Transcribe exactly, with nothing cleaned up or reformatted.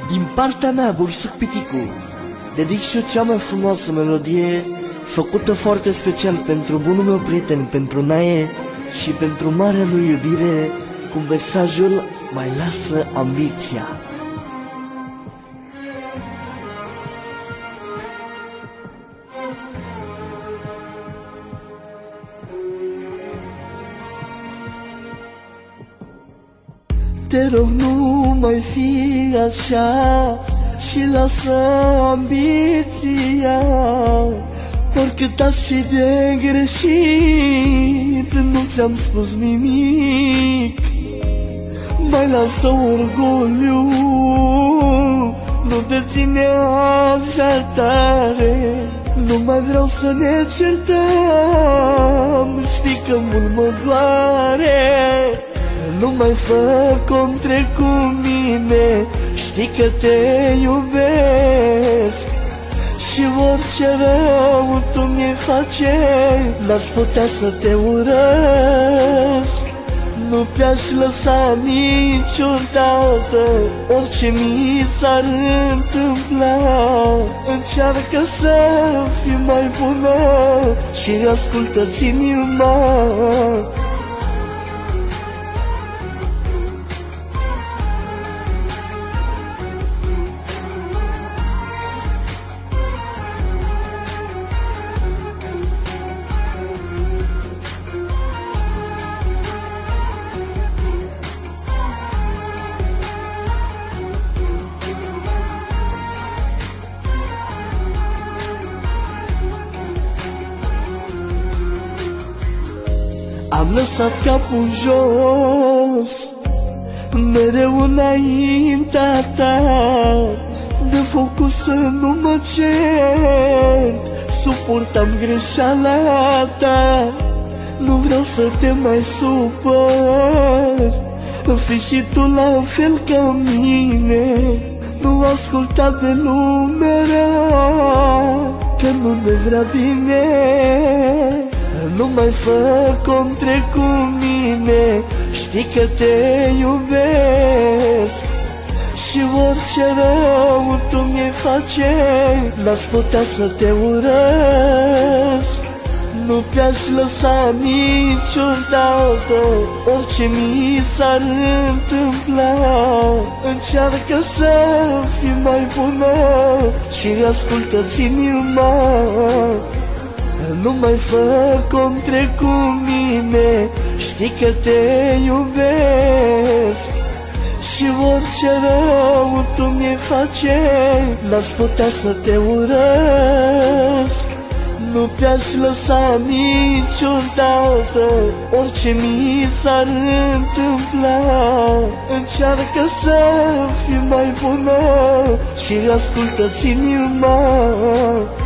Din partea mea, Bursuc Piticu, dedic și eu cea mai frumoasă melodie, făcută foarte special pentru bunul meu prieten, pentru Nae, și pentru marea lui iubire, cu mesajul "Mai lasă ambiția". Te rog, nu mai fi așa și lasă ambiția. Oricât aș fi de greșit, nu ți-am spus nimic. Mai lasă orgoliu, nu te ține așa tare. Nu mai vreau să ne certăm, știi că mult mă doare. Nu mai fă contre cu mine, știi că te iubesc. Și orice rău tu mi-ai face, n-aș putea să te urăsc. Nu te-aș lăsa niciodată, orice mi s-ar întâmpla. Încearcă să fii mai bună și ascultă-ți inima. Am lăsat capul jos, mereu înaintea ta. De focul să nu mă cert, suportam greșeala ta. Nu vreau să te mai supăr, fii și tu la fel ca mine. Nu asculta de lumea rea, că nu ne vrea bine. Nu mai fă contre cu mine, știi că te iubesc. Și orice rău tu mi-ai face, n-aș putea să te urăsc. Nu te-aș lăsa niciodată, orice mi s-ar întâmpla. Încearcă să fii mai bună și ascultă-ți inima. Nu mai fă contre cu mine, știi că te iubesc. Și orice rău tu mi-ai face, n-aș putea să te urăsc. Nu te-aș lăsa niciodată, orice mi s-ar întâmpla. Încearcă să fii mai bună și ascultă-ți inima.